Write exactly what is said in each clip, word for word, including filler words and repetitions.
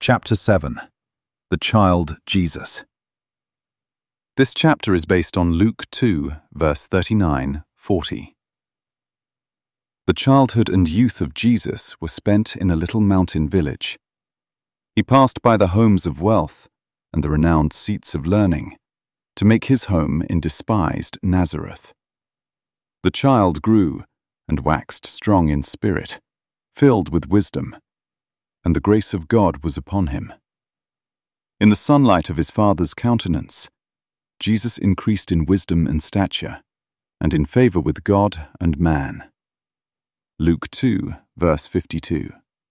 Chapter seven. The Child Jesus. This chapter is based on Luke two, verse thirty-nine, forty. The childhood and youth of Jesus were spent in a little mountain village. He passed by the homes of wealth and the renowned seats of learning to make his home in despised Nazareth. The child grew and waxed strong in spirit, filled with wisdom, and the grace of God was upon him. In the sunlight of his Father's countenance, Jesus increased in wisdom and stature, and in favor with God and man. Luke two, verse fifty-two.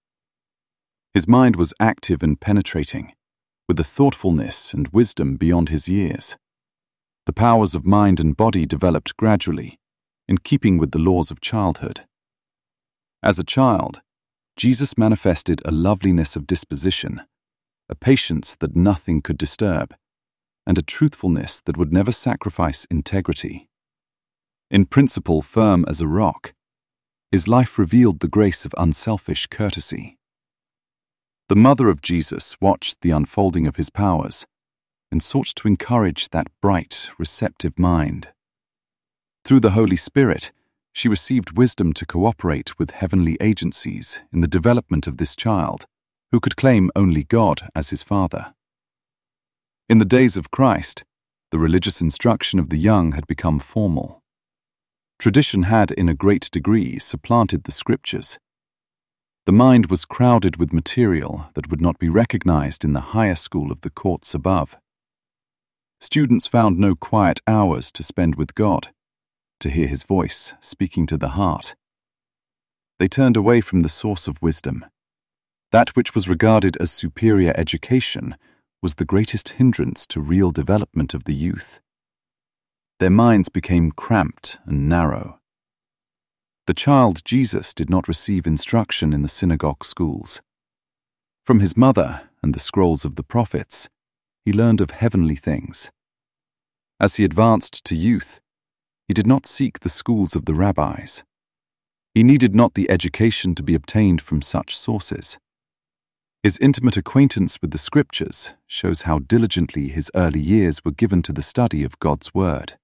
His mind was active and penetrating, with a thoughtfulness and wisdom beyond his years. The powers of mind and body developed gradually, in keeping with the laws of childhood. As a child, Jesus manifested a loveliness of disposition, a patience that nothing could disturb, and a truthfulness that would never sacrifice integrity. In principle firm as a rock, his life revealed the grace of unselfish courtesy. The mother of Jesus watched the unfolding of his powers and sought to encourage that bright, receptive mind. Through the Holy Spirit, she received wisdom to cooperate with heavenly agencies in the development of this child, who could claim only God as his father. In the days of Christ, the religious instruction of the young had become formal. Tradition had, in a great degree, supplanted the scriptures. The mind was crowded with material that would not be recognized in the higher school of the courts above. Students found no quiet hours to spend with God, to hear his voice speaking to the heart. They turned away from the source of wisdom. That which was regarded as superior education was the greatest hindrance to real development of the youth. Their minds became cramped and narrow. The child Jesus did not receive instruction in the synagogue schools. From his mother and the scrolls of the prophets, he learned of heavenly things. As he advanced to youth, he did not seek the schools of the rabbis. He needed not the education to be obtained from such sources. His intimate acquaintance with the scriptures shows how diligently his early years were given to the study of God's word.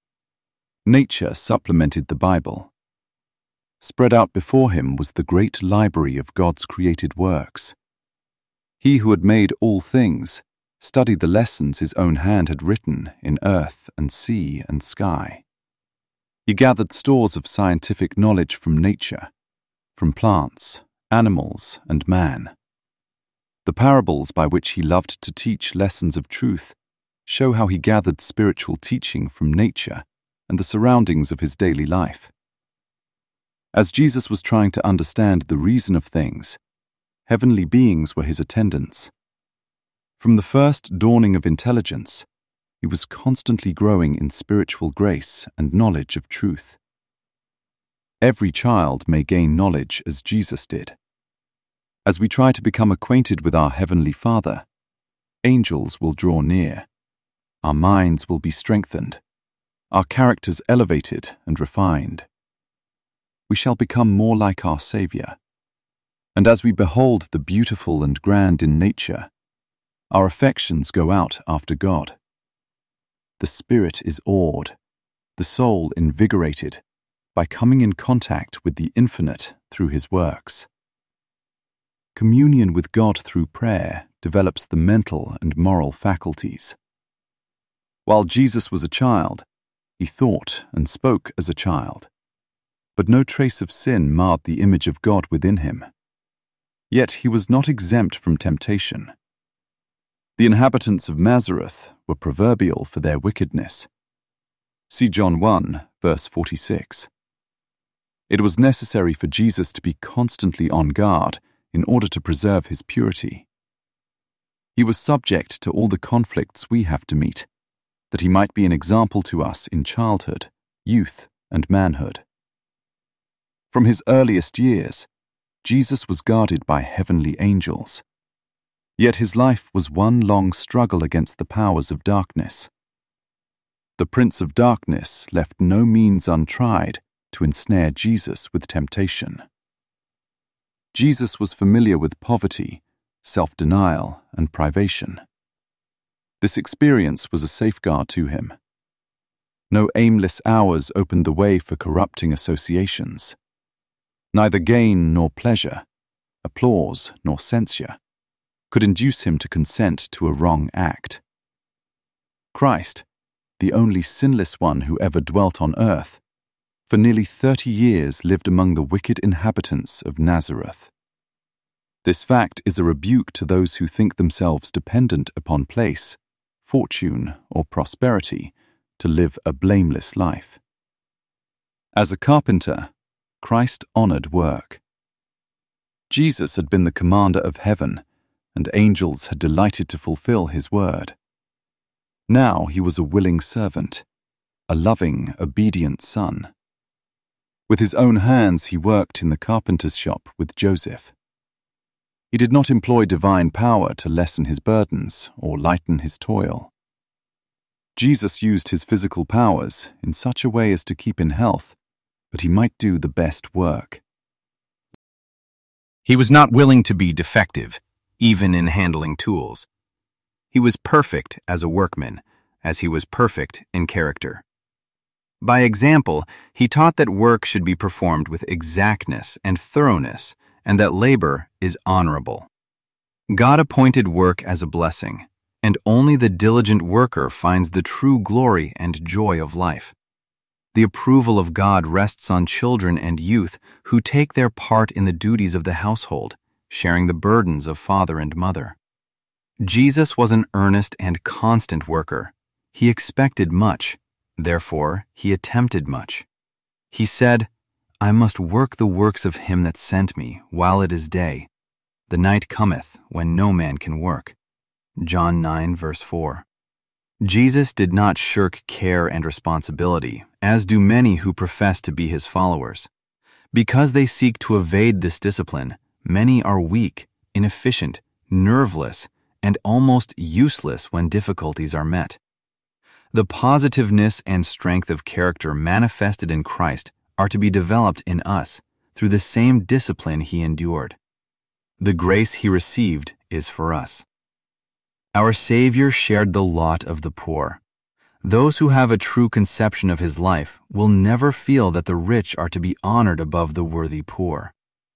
Nature supplemented the Bible. Spread out before him was the great library of God's created works. He who had made all things studied the lessons his own hand had written in earth and sea and sky. He gathered stores of scientific knowledge from nature, from plants, animals, and man. The parables by which he loved to teach lessons of truth show how he gathered spiritual teaching from nature and the surroundings of his daily life. As Jesus was trying to understand the reason of things, heavenly beings were his attendants. From the first dawning of intelligence, he was constantly growing in spiritual grace and knowledge of truth. Every child may gain knowledge as Jesus did. As we try to become acquainted with our Heavenly Father, angels will draw near, our minds will be strengthened, our characters elevated and refined. We shall become more like our Savior, and as we behold the beautiful and grand in nature, our affections go out after God. The spirit is awed, the soul invigorated, by coming in contact with the infinite through his works. Communion with God through prayer develops the mental and moral faculties. While Jesus was a child, he thought and spoke as a child, but no trace of sin marred the image of God within him. Yet he was not exempt from temptation. The inhabitants of Nazareth were proverbial for their wickedness. See John one, verse forty-six. It was necessary for Jesus to be constantly on guard in order to preserve his purity. He was subject to all the conflicts we have to meet, that he might be an example to us in childhood, youth, and manhood. From his earliest years, Jesus was guarded by heavenly angels. Yet his life was one long struggle against the powers of darkness. The Prince of Darkness left no means untried to ensnare Jesus with temptation. Jesus was familiar with poverty, self-denial, and privation. This experience was a safeguard to him. No aimless hours opened the way for corrupting associations. Neither gain nor pleasure, applause nor censure, could induce him to consent to a wrong act. Christ, the only sinless one who ever dwelt on earth, for nearly thirty years lived among the wicked inhabitants of Nazareth. This fact is a rebuke to those who think themselves dependent upon place, fortune, or prosperity to live a blameless life. As a carpenter, Christ honored work. Jesus had been the commander of heaven, and angels had delighted to fulfill his word. Now he was a willing servant, a loving, obedient son. With his own hands he worked in the carpenter's shop with Joseph. He did not employ divine power to lessen his burdens or lighten his toil. Jesus used his physical powers in such a way as to keep in health, but he might do the best work. He was not willing to be defective, even in handling tools. He was perfect as a workman, as he was perfect in character. By example, he taught that work should be performed with exactness and thoroughness, and that labor is honorable. God appointed work as a blessing, and only the diligent worker finds the true glory and joy of life. The approval of God rests on children and youth who take their part in the duties of the household, sharing the burdens of father and mother. Jesus was an earnest and constant worker. He expected much, therefore he attempted much. He said, "I must work the works of him that sent me while it is day. The night cometh when no man can work." John nine, verse four. Jesus did not shirk care and responsibility, as do many who profess to be his followers. Because they seek to evade this discipline, many are weak, inefficient, nerveless, and almost useless when difficulties are met. The positiveness and strength of character manifested in Christ are to be developed in us through the same discipline he endured. The grace he received is for us. Our Savior shared the lot of the poor. Those who have a true conception of his life will never feel that the rich are to be honored above the worthy poor.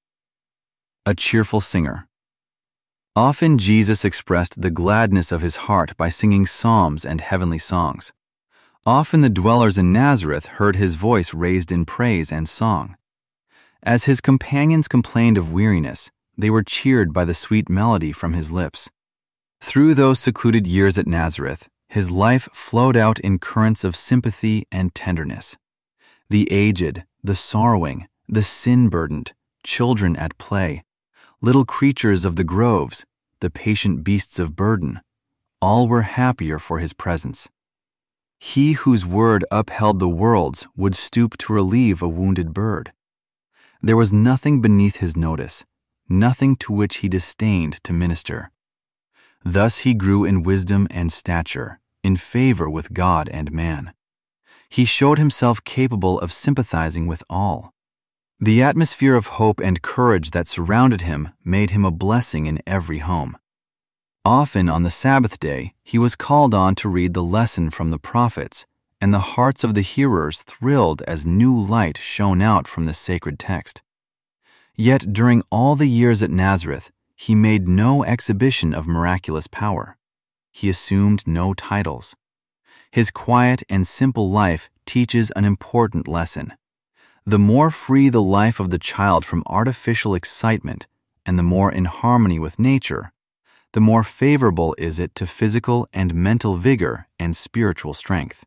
A cheerful singer. Often Jesus expressed the gladness of his heart by singing psalms and heavenly songs. Often the dwellers in Nazareth heard his voice raised in praise and song. As his companions complained of weariness, they were cheered by the sweet melody from his lips. Through those secluded years at Nazareth, his life flowed out in currents of sympathy and tenderness. The aged, the sorrowing, the sin-burdened, children at play, little creatures of the groves, the patient beasts of burden, all were happier for his presence. He whose word upheld the worlds would stoop to relieve a wounded bird. There was nothing beneath his notice, nothing to which he disdained to minister. Thus he grew in wisdom and stature, in favor with God and man. He showed himself capable of sympathizing with all. The atmosphere of hope and courage that surrounded him made him a blessing in every home. Often on the Sabbath day, he was called on to read the lesson from the prophets, and the hearts of the hearers thrilled as new light shone out from the sacred text. Yet during all the years at Nazareth, he made no exhibition of miraculous power. He assumed no titles. His quiet and simple life teaches an important lesson. The more free the life of the child from artificial excitement, and the more in harmony with nature, the more favorable is it to physical and mental vigor and spiritual strength.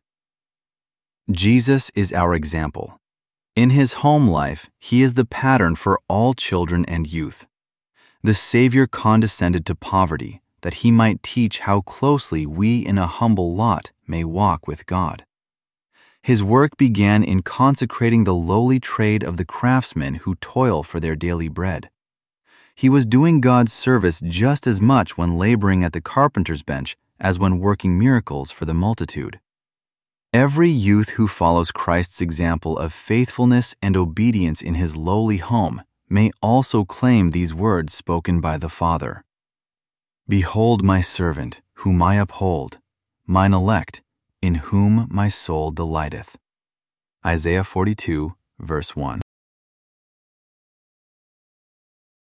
Jesus is our example. In his home life, he is the pattern for all children and youth. The Savior condescended to poverty, that he might teach how closely we in a humble lot may walk with God. His work began in consecrating the lowly trade of the craftsmen who toil for their daily bread. He was doing God's service just as much when laboring at the carpenter's bench as when working miracles for the multitude. Every youth who follows Christ's example of faithfulness and obedience in his lowly home may also claim these words spoken by the Father. Behold my servant, whom I uphold, mine elect, in whom my soul delighteth. Isaiah forty-two, verse one.